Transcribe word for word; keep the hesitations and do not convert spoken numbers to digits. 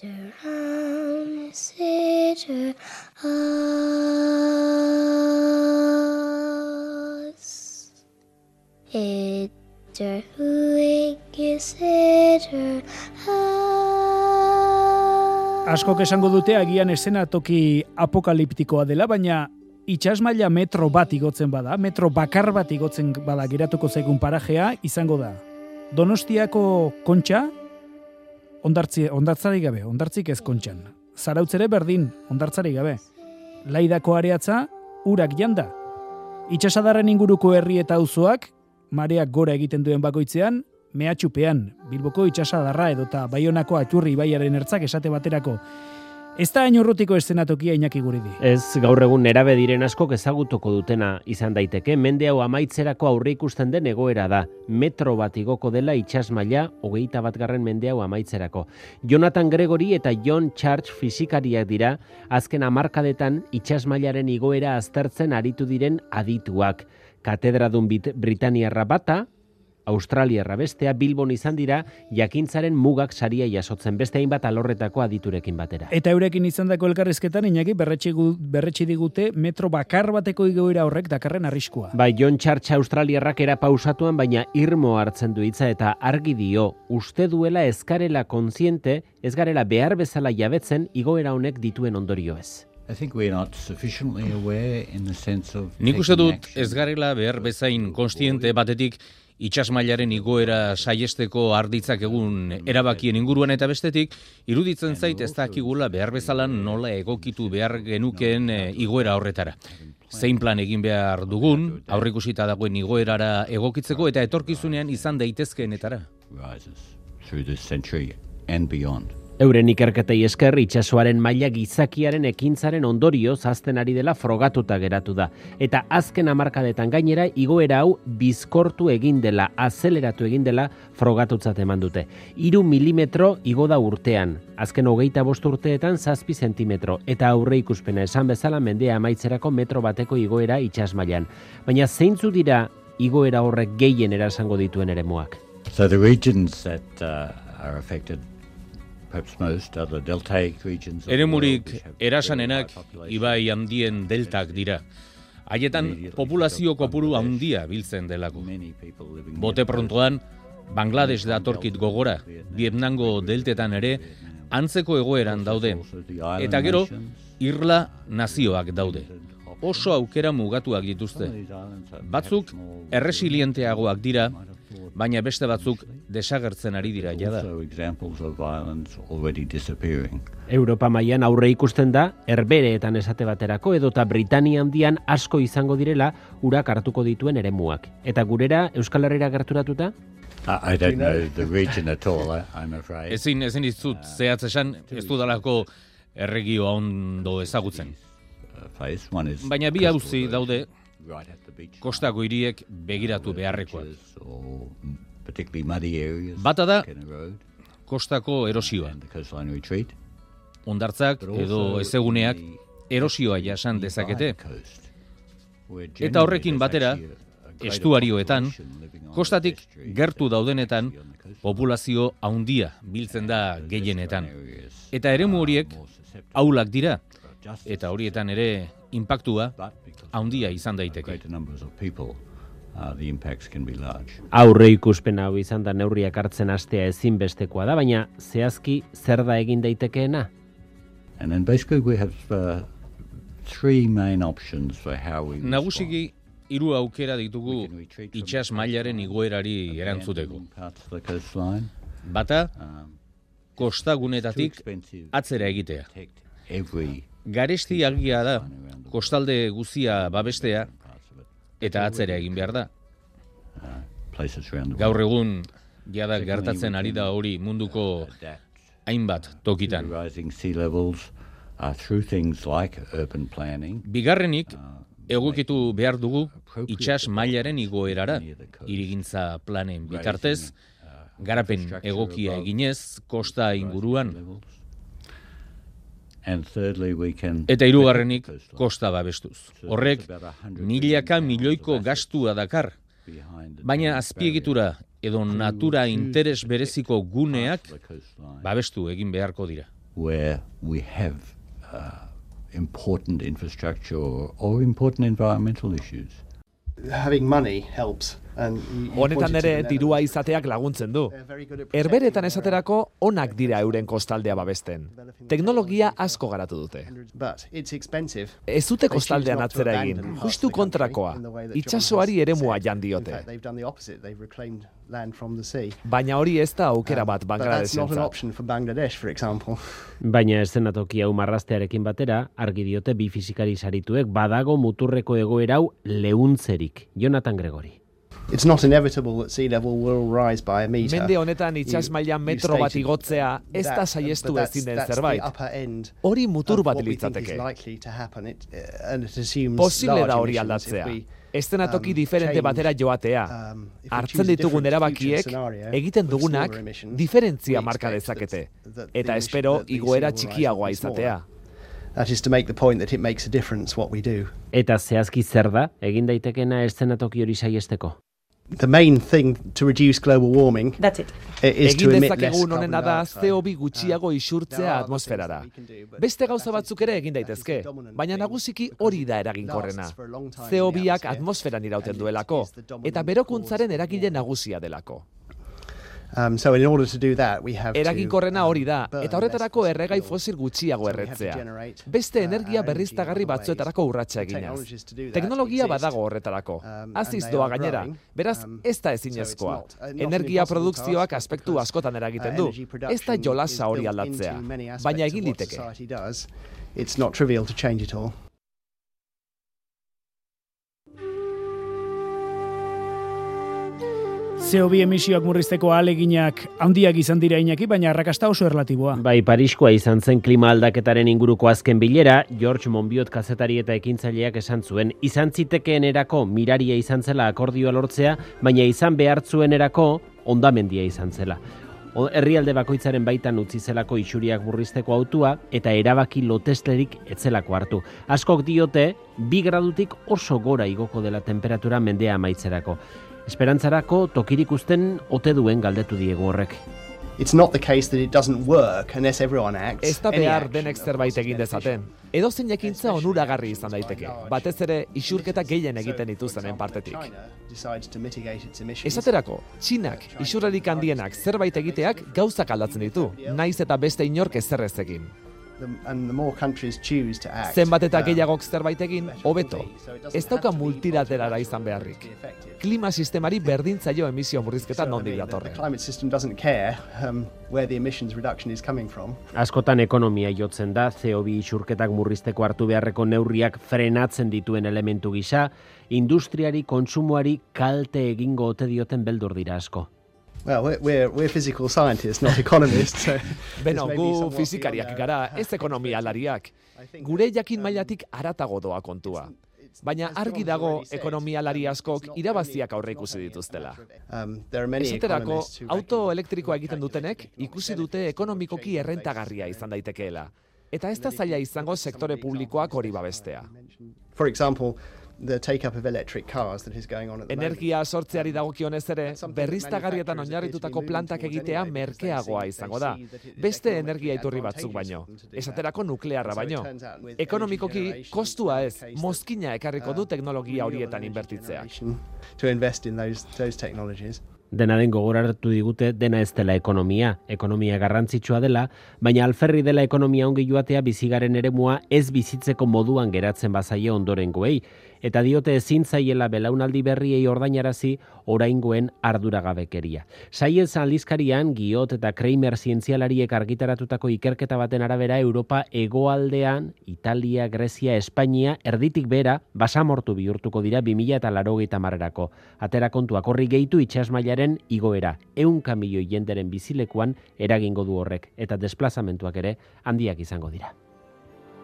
Askok esango dute agian eszenatoki apokaliptikoa dela, baina itsasmaila metro bat igotzen bada, metro bakar bat igotzen bada geratuko zaigun parajea izango da. Donostiako Kontxa, ondartzi, ondartzarik gabe, ondartzik ez Kontxan. Zarautzere berdin, ondartzarik gabe. Laidako areatza, urak janda. Itsasadarren inguruko herri eta auzoak, mareak gora egiten duen bakoitzean, mehatxupean, Bilboko itsasadarra edota Baionako Aturri ibaiaren ertzak esate baterako. Ez da hain urrutiko eszenatokia Iñaki Guridi. Ez, gaur egun nerabe diren askok ezagutuko dutena izan daiteke, mende hau amaitzerako aurre ikusten den egoera da. Metro bat igoko dela itsasmaila hogeita batgarren mende hau amaitzerako. Jonathan Gregory eta John Church fisikariak dira, azken hamarkadetan itsasmailaren igoera aztertzen aritu diren adituak. Katedradun Britaniarra bata, Australiarra bestea, Bilbon izan dira, jakintzaren mugak saria jasotzen, beste hainbat alorretako aditurekin batera. Eta eurekin izandako elkarrizketan, Iñaki, berretsi, berretsi digute metro bakar bateko igoera horrek dakarren arriskua. Bai, John Church Australiarrak era pausatuan, baina irmo hartzen du hitza eta argi dio, uste duela ez garela kontziente, ez garela behar bezala jabetzen igoera honek dituen ondorioez. Nik uste dut ez garela behar bezain kontziente batetik itsasmailaren igoera saiesteko arditzak egun erabakien inguruan eta bestetik, iruditzen zait ez dakigula behar bezalan nola egokitu behar genukeen igoera horretara. Zein plan egin behar dugun, aurreikusita dagoen igoerara egokitzeko eta etorkizunean izan daitezkeenetara. Euren ikerketei esker itsasoaren maila gizakiaren ekintzaren ondorioz hazten ari dela frogatuta geratu da. Eta azken hamarkadetan gainera igoera hau bizkortu egin dela, azeleratu egin dela frogatutzat eman dute. Hiru milimetro igo da urtean, azken hogeita bost urteetan zazpi zentimetro, eta aurre ikuspena esan bezala mendea amaitzerako metro bateko igoera itsasmailan. Baina zeintzu dira igoera horrek gehien erasango dituen eremuak? So the regions that uh, are affected Eremurik erasanenak ibai handien deltak dira. Haietan populazio kopuru handia biltzen delako. Bote prontoan, Bangladesh datorkit gogora, Vietnamgo deltetan ere, antzeko egoeran daude. Eta gero, Irla nazioak daude. Oso aukera mugatuak dituzte. Batzuk erresilienteagoak dira, baina beste batzuk desagertzen ari dira jada. Europa mailan aurre ikusten da, Herbehereetan esate baterako edota Britania handian asko izango direla urak hartuko dituen eremuak. Eta gurera Euskal Herrira gerturatuta? I don't know the region at all, I'm afraid. Ezin, ezin dizut zehatz esan, ez dudalako erregioa ondo ezagutzen. Baina bi auzi daude, kostako hiriek begiratu beharrekoak. Bata da, kostako erosioa. Hondartzak edo ezeguneak erosioa jasan dezakete. Eta horrekin batera, estuarioetan, kostatik gertu daudenetan, populazio handia biltzen da gehienetan. Eta eremu horiek ahulak dira, eta horietan ere inpaktua handia izan daiteke. Aurre ikuspen hau izan da neurriak hartzen hastea ezinbestekoa da, baina zehazki zer da egin daitekeena? Nagusiki hiru aukera ditugu itsas mailaren igoerari erantzuteko. Bata, kostagunetatik atzera egitea. Garesti argia da, kostalde guzia babestea, eta atzera egin behar da. Gaur egun, jada gertatzen ari da hori munduko hainbat tokitan. Bigarrenik, egokitu behar dugu itsas mailaren igoerara, hirigintza planen bitartez, garapen egokia eginez, kosta inguruan. Eta hirugarrenik kosta babestuz. Horrek milaka milioiko gastua dakar, baina azpiegitura edo natura interes bereziko guneak babestu egin beharko dira. where we have uh, important infrastructure or, or important environmental issues. Having money helps. Honetan ere dirua izateak laguntzen du. Herberetan esaterako onak dira euren kostaldea babesten. Teknologia asko garatu dute. Ez dute kostaldean atzera egin, justu kontrakoa. Itsasoari eremua jan diote. Baina hori ez da aukera bat Bangladesentzat. Baina eszenatoki hau marraztearekin batera, argi diote bi fisikari sarituek badago muturreko egoera hau leuntzerik. Jonathan Gregori. It's not inevitable that sea level will rise by a meter. Mende honetan itsas maila metro bat igotzea ez da saiestu ezin den zerbait. Hori mutur bat litzateke. Posible da hori aldatzea. Eszenatoki diferente batera joatea. Hartzen ditugun erabakiek, egiten dugunak, diferentzia marka dezakete. Eta espero igoera txikiagoa izatea. That is to make the point that it makes a difference what we do. Eta zehazki zer da egin daitekena eszenatoki hori saiesteko? The main thing to reduce global warming That's it. is to emit less dezakegun carbon honena da dioxide. C O bi gutxiago isurtzea atmosferara. Beste gauza batzuk ere egin daitezke, baina nagusiki hori da eraginkorrena. C O biak atmosferan irauten duelako, eta berokuntzaren eragile nagusia delako. Um, so in order to do that, we have Eraginkorrena hori da, eta horretarako erregai fosil gutxiago erretzea. Beste energia berriztagarri batzuetarako urratsa eginaz. Teknologia badago horretarako. Aziz doa gainera, beraz ez da ezinezkoa. Energia produkzioak aspektu askotan eragiten du. Ez da jolasa hori aldatzea, baina egin liteke. It's not trivial to change it all. C O bi emisioak murrizteko ahaleginak handiak izan dira Iñaki, baina arrakasta oso erlatiboa. Bai, Pariskoa izan zen klima aldaketaren inguruko azken bilera, George Monbiot kazetari eta ekintzaileak esan zuen, izan zitekeenerako miraria izan zela akordioa lortzea, baina izan behartzuenerako ondamendia izan zela. Herrialde bakoitzaren baitan utzi zelako isuriak murrizteko autua eta erabaki loteslerik etzelako hartu. Askok diote, bi gradutik oso gora igoko dela temperatura mendea amaitzerako. Esperantzarako tokirik usten ote duen galdetu diegu horrek. It's not the case that it doesn't work unless everyone acts. Ez da behar denek zerbait egin dezaten. Edozein ekintza onuragarri izan daiteke, batez ere isurketa gehien egiten dituztenen partetik. Esaterako, Txinak isurrerik handienak zerbait egiteak gauzak aldatzen ditu, naiz eta beste inork ezerrez egin. Zenbat eta gehiagok zerbait egin, hobeto. Ez dauka multilaterala izan beharrik. Klima sistemari berdin zaio emisio murrizketa nondik datorren. Askotan ekonomia jotzen da, C O bi isurketak murrizteko hartu beharreko neurriak frenatzen dituen elementu gisa, industriari, kontsumoari kalte egingo ote dioten beldur dira asko. Well, we're, we're, we're physical scientists, not economists. So Beno, gu fizikariak gara, ez ekonomialariak. Gure jakin mailatik haratago doa kontua. Baina argi dago ekonomialari askok irabaziak aurre ikusi dituztela. Esaterako, auto elektrikoa egiten dutenek ikusi dute ekonomikoki errentagarria izan daitekeela. Eta ez da zaila izango sektore publikoak hori babestea. For example, the take-up of electric cars that is going on at the moment. Energia sortzeari dagokionez ere, berriztagarrietan oinarritutako plantak egitea merkeagoa izango da. Beste energia iturri batzuk baino. Esaterako nuklearra baino. Ekonomikoki, kostua ez, mozkina ekarriko du teknologia horietan inbertitzea. To invest in those, those technologies. Dena den gogoratu digute, dena ez dela ekonomia. Ekonomia garrantzitsua dela, baina alferri dela ekonomia ongi joatea bizigaren eremua ez bizitzeko moduan geratzen bazaie ondorengoei. Eta diote ezin zaiela belaunaldi berriei ordainarazi oraingoen arduragabekeria. Science aldizkarian Giot eta Kramer zientzialariek argitaratutako ikerketa baten arabera Europa hegoaldean, Italia, Grezia, Espainia, erditik bera, basamortu bihurtuko dira bi mila laurogeita hamarerako. Atera kontuak horri gehitu itsasmailaren igoera. Ehunka milioi jenderen bizilekuan eragingo du horrek, eta desplazamentuak ere handiak izango dira.